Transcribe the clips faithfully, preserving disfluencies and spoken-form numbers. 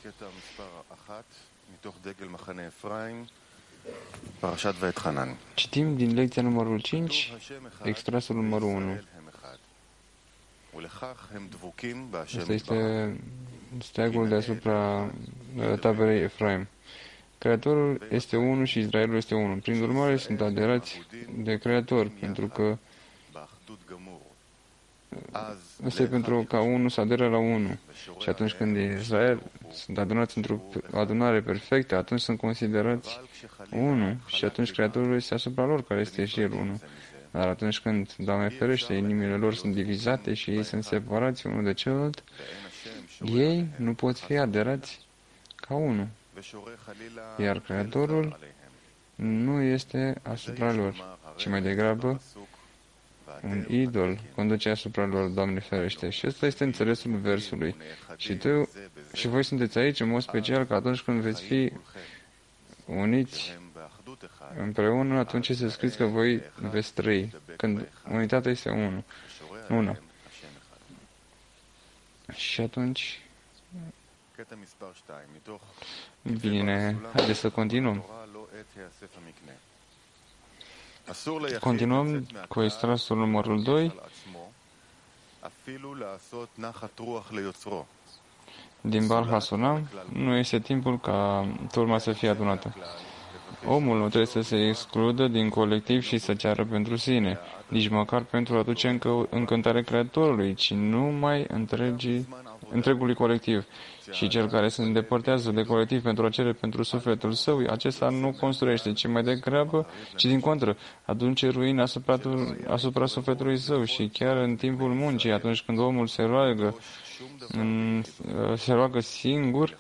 Citim din lecția numărul cinci, extrasul numărul unu. Asta este steagul deasupra taberei Efraim. Creatorul este unul și Israelul este unul. Prin urmare, sunt aderați de Creator, pentru că asta e pentru ca unul să adere la unul. Și atunci când Israel sunt adunați într-o adunare perfectă, atunci sunt considerați unul și atunci Creatorul este asupra lor, care este și El unul. Dar atunci când, Doamne ferește, inimile lor sunt divizate și ei sunt separați unul de celălalt, ei nu pot fi aderați ca unul. Iar Creatorul nu este asupra lor, ci mai degrabă un idol conduce asupra lor, Doamne ferește. Și ăsta este înțelesul versului. Și tu și voi sunteți aici în mod special că atunci când veți fi uniți împreună, atunci se scris că voi veți trăi. Când unitatea este unu, una. Și atunci bine, haideți să continuăm. Continuăm cu extrasul numărul doi din Baal Hasulam. Nu este timpul ca turma să fie adunată. Omul nu trebuie să se excludă din colectiv și să ceară pentru sine, nici măcar pentru a aduce încă încântare Creatorului, ci numai întregii, întregului colectiv. Și cel care se îndepărtează de colectiv pentru a cere pentru sufletul său, acesta nu construiește, ci mai degrabă, ci din contră, aduce ruină asupra, asupra sufletului său. Și chiar în timpul muncii, atunci când omul se roagă, se roagă singur,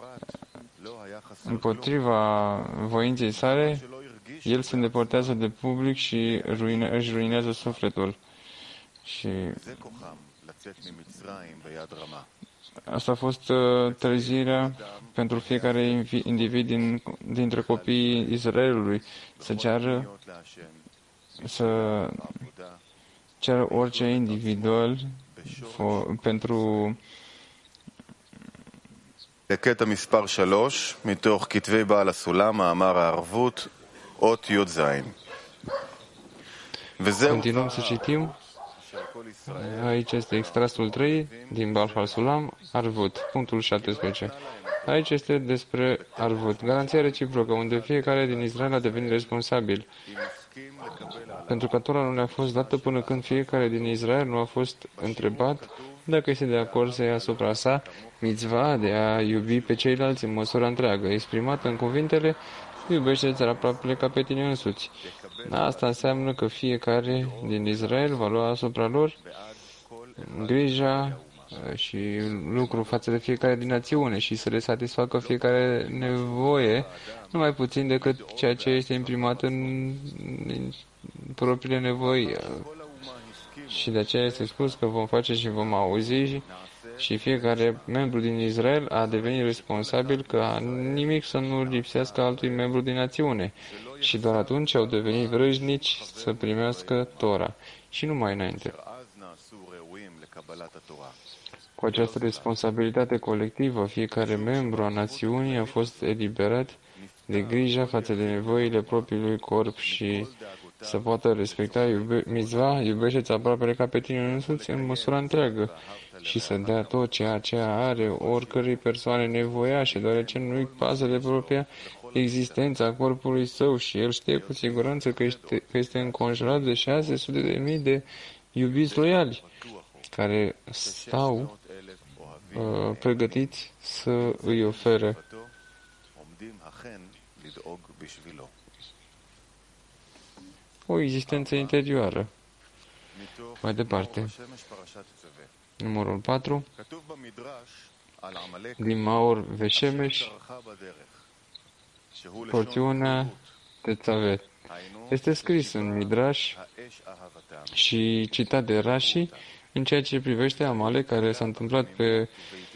împotriva voinței sale, el se îndepărtează de public și ruine, își ruinează sufletul. Și asta a fost uh, trezirea pentru fiecare individ din, dintre copiii Israelului, să ceară, să ceară orice individual for, pentru לקטע מספר שלוש, מתוך כתבי בעל הסולם, מאמר הערבות, אות י"ז. Continuăm să citim. Aici este extrasul trei din Baal Hasulam, Arvut, punctul șaptesprezece. Aici este despre Arvut, garanția reciprocă, unde fiecare din Israel a devenit responsabil. Pentru că Tora nu le-a fost dată până când fiecare din Israel nu a fost întrebat dacă este de acord să ia asupra sa mitzva de a iubi pe ceilalți în măsura întreagă, exprimată în cuvintele iubește-ți aproapele ca pe tine însuți. Asta înseamnă că fiecare din Israel va lua asupra lor grija și lucru față de fiecare din națiune și să le satisfacă fiecare nevoie, nu mai puțin decât ceea ce este imprimat în, în propriile nevoi. Și de aceea este spus că vom face și vom auzi și fiecare membru din Israel a devenit responsabil ca nimic să nu lipsească altui membru din națiune. Și doar atunci au devenit vrăjnici să primească Tora. Și nu mai înainte. Cu această responsabilitate colectivă, fiecare membru a națiunii a fost eliberat de grija față de nevoile propriului corp și să poată respecta iube, mitzva, iubește-ți aproapele ca pe tine însuți în măsura întreagă și să dea tot ceea ce are oricărei persoane nevoiașe, deoarece nu-i pasă de propria existența corpului său și el știe cu siguranță că este, că este înconjurat de șase sute de mii de iubiți loiali care stau uh, pregătiți să îi ofere o existență interioară. Mai departe, numărul patru, din Maor Veshemesh, porțiunea Tețavet. Este scris în Midrash și citat de Rashi în ceea ce privește Amalek, care s-a întâmplat pe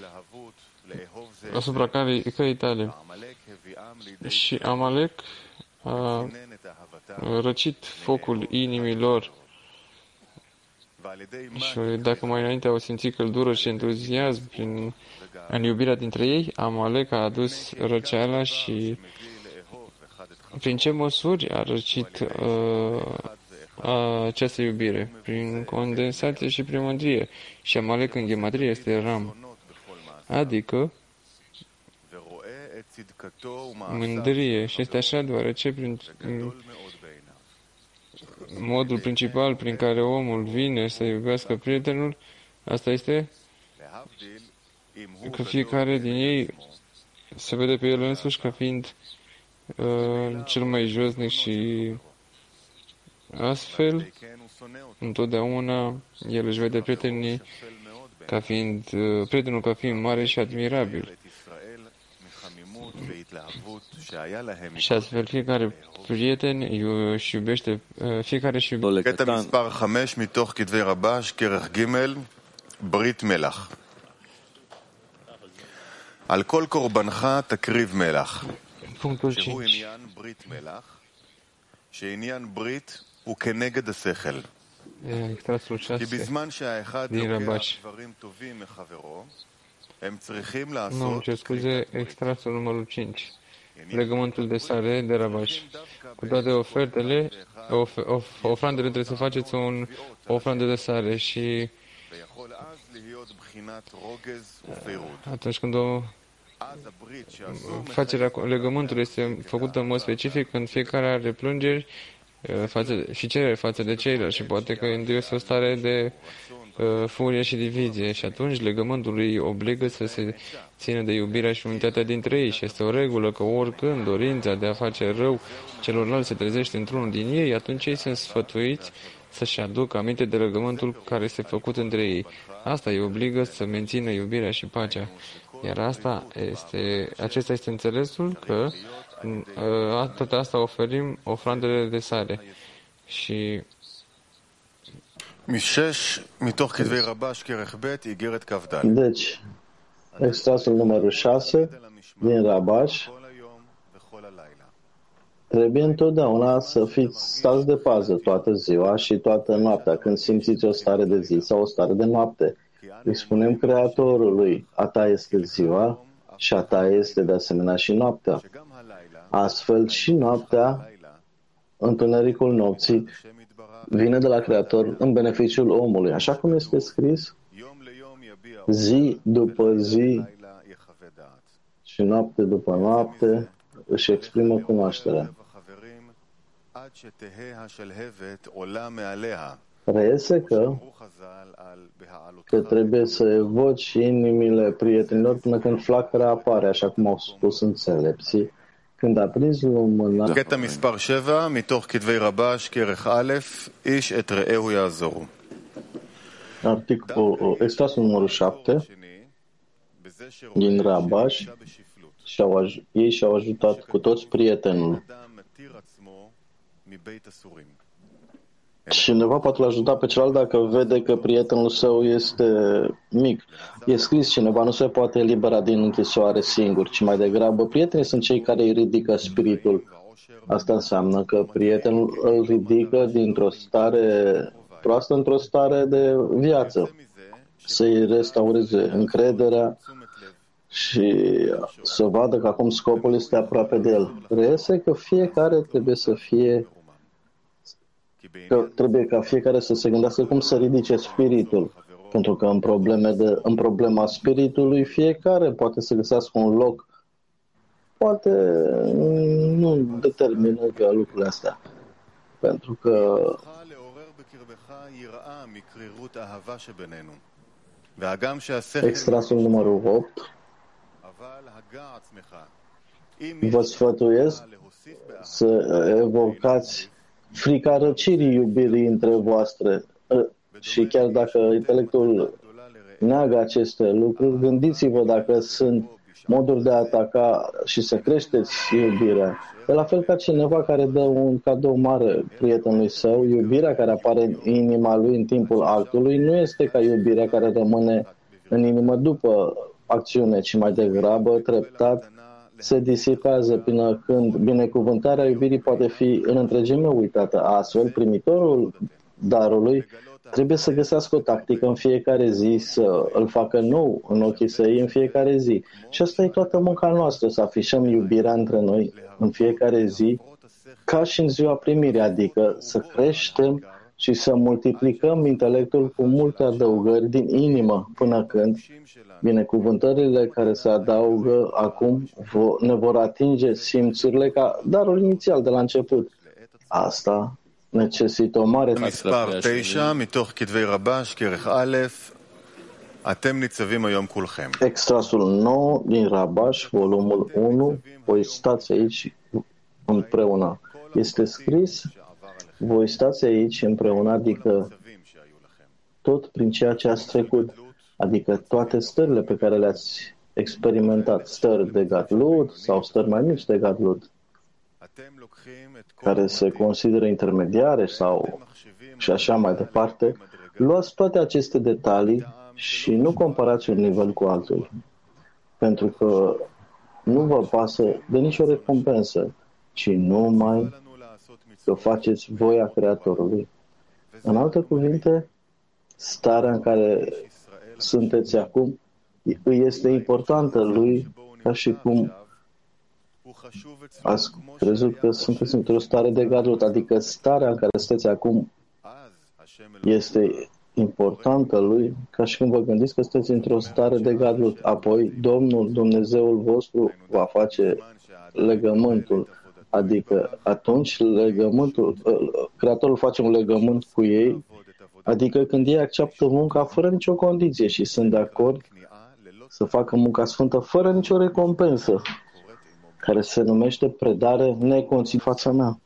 asupra căii, căii tale. Și Amalek a răcit focul inimilor Și dacă mai înainte au simțit căldură și entuziasm prin, în iubirea dintre ei, Amalek a adus răceala și prin ce măsuri a răcit uh, această iubire? Prin condensație și prin mândrie. Și Amalek în gematrie este Ram. Adică mândrie. Și este așa deoarece prin modul principal prin care omul vine să iubească prietenul, asta este că fiecare din ei se vede pe el însuși ca fiind uh, cel mai josnic și astfel, întotdeauna el își vede prietenii ca fiind, uh, prietenul ca fiind mare și admirabil. Și astfel fiecare prieten își iubește, fiecare își iubește. קטע מספר חמש מתוך כתבי רבש, כרך ג' ברית מלח. על כל קורבנך תקריב מלח. שהוא עניין ברית מלח, שעניין ברית הוא כנגד השכל. כי בזמן שהאחד לוקח דברים טובים מחברו, הם צריכים לעשות... Nu, ce scuze, extrasul numărul cinci. Legământul de sare de Rabash. Cu toate ofertele, of, of, ofrandele trebuie să faceți un, o ofrandă de sare și atunci când o facerea legământului este făcută în mod specific, când fiecare are plângeri față, și cereri față de ceilalți și poate că induce o stare de uh, furie și divizie și atunci legământul îi obligă să se țină de iubirea și unitatea dintre ei și este o regulă că oricând dorința de a face rău celorlalți se trezește într-unul din ei, atunci ei sunt sfătuiți să-și aducă aminte de legământul care este făcut între ei. Asta îi obligă să mențină iubirea și pacea. Iar asta este, acesta este înțelesul că uh, tot asta oferim ofrandele de sare. Și deci, extrasul numărul șase din Rabash, trebuie întotdeauna să fiți stați de pază toată ziua și toată noaptea când simțiți o stare de zi sau o stare de noapte. Îi spunem Creatorului, a ta este ziua și a ta este de asemenea și noaptea. Astfel și noaptea, întunericul nopții, vine de la Creator în beneficiul omului. Așa cum este scris, zi după zi și noapte după noapte își exprimă cunoașterea. Reiese că, că trebuie să evoci inimile prietenilor până când flacăra apare, așa cum au spus înțelepții, când a prins lumâna... קטע מספר שבע, מתוך כתבי רבש, כרך א', איש את רעהו יעזורו. Articol, extrasul numărul șapte din Rabash, și-au, ei și-au ajutat cu toți prietenul. Cineva poate l-ajuta pe celălalt dacă vede că prietenul său este mic. E scris, cineva nu se poate elibera din închisoare singur, ci mai degrabă prietenii sunt cei care îi ridică spiritul. Asta înseamnă că prietenul îl ridică dintr-o stare proastă într-o stare de viață, să-i restaureze încrederea și să vadă că acum scopul este aproape de el. Reiese că fiecare trebuie să fie că trebuie ca fiecare să se gândească cum să ridice spiritul. Pentru că în, probleme de, în problema spiritului fiecare poate să găsească un loc. Poate nu determină că lucrurile astea. Pentru că extrasul numărul opt, vă sfătuiesc să evocați frica răcirii iubirii între voastre și chiar dacă intelectul neagă aceste lucruri, gândiți-vă dacă sunt moduri de a ataca și să creșteți iubirea. De la fel ca cineva care dă un cadou mare prietenului său, iubirea care apare în inima lui în timpul actului nu este ca iubirea care rămâne în inimă după acțiune, ci mai degrabă treptat se disipează până când binecuvântarea iubirii poate fi în întregime uitată. Astfel, primitorul darului trebuie să găsească o tactică în fiecare zi, să îl facă nou în ochii săi în fiecare zi. Și asta e toată munca noastră, să afișăm iubirea între noi în fiecare zi, ca și în ziua primirii, adică să creștem și să multiplicăm intelectul cu multe adăugări din inimă, până când binecuvântările care se adaugă acum ne vor atinge simțurile ca darul inițial de la început. Asta necesită o mare מספר תשע מתוך כתבי רבש, כרך א', אתם ניצבים היום כולכם. Extrasul nouă din Rabash, volumul unu, voi stați aici împreună. Este scris, voi stați aici împreună, adică tot prin ceea ce ați trecut, adică toate stările pe care le-ați experimentat, stări de gadlut sau stări mai mici de gadlut, care se consideră intermediare sau și așa mai departe, luați toate aceste detalii și nu comparați un nivel cu altul, pentru că nu vă pasă de nicio recompensă, ci numai că faceți voia Creatorului. În alte cuvinte, starea în care sunteți acum îi este importantă lui, ca și cum ați crezut că sunteți într-o stare de gadlut, adică starea în care sunteți acum este importantă lui, ca și cum vă gândiți că sunteți într-o stare de gadlut. Apoi Domnul Dumnezeul vostru va face legământul, adică atunci legământul, Creatorul face un legământ cu ei, adică când ei acceptă munca fără nicio condiție și sunt de acord să facă munca sfântă fără nicio recompensă, care se numește predare neconținut fața mea.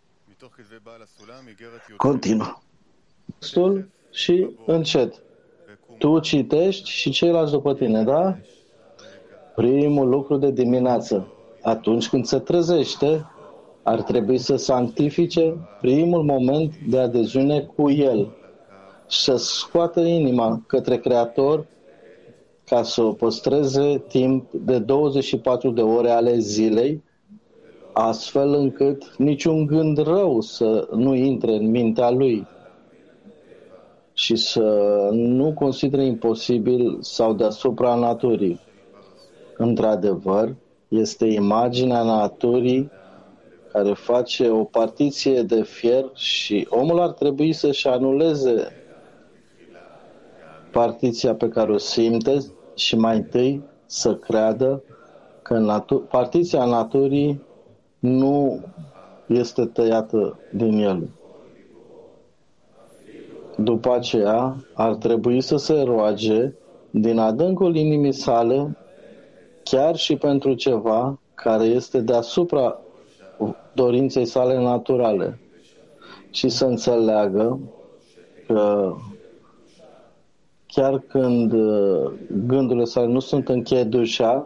Continuă. Textul și încet. Tu citești și ceilalți după tine, da? Primul lucru de dimineață, atunci când se trezește, ar trebui să sanctifice primul moment de adeziune cu El și să scoată inima către Creator ca să o păstreze timp de douăzeci și patru de ore ale zilei, astfel încât niciun gând rău să nu intre în mintea lui și să nu considere imposibil sau deasupra naturii. Într-adevăr, este imaginea naturii care face o partiție de fier și omul ar trebui să-și anuleze partiția pe care o simte și mai întâi să creadă că natu- partiția naturii nu este tăiată din el. După aceea, ar trebui să se roage din adâncul inimii sale, chiar și pentru ceva care este deasupra dorinței sale naturale, și să înțeleagă că chiar când gândurile sale nu sunt închedușa,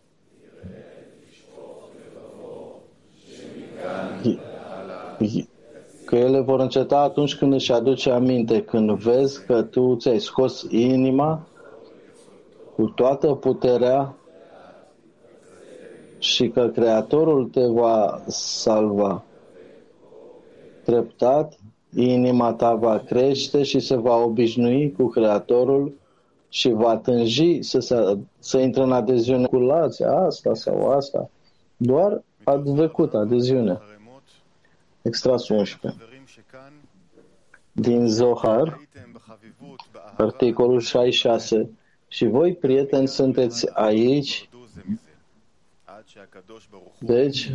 că ele vor înceta atunci când își aduce aminte, când vezi că tu ți-ai scos inima cu toată puterea și că Creatorul te va salva. Treptat, inima ta va crește și se va obișnui cu Creatorul și va tânji să, se, să intre în adeziune cu lația asta sau asta. Doar advecut, adeziune. Extrasul unsprezece. Din Zohar, articolul șaizeci și șase. Și voi, prieteni, sunteți aici. Deci,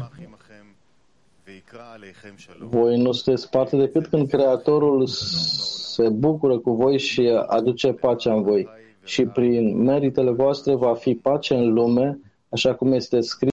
voi nu sunteți parte decât când Creatorul se bucură cu voi și aduce pacea în voi. Și prin meritele voastre va fi pace în lume, așa cum este scris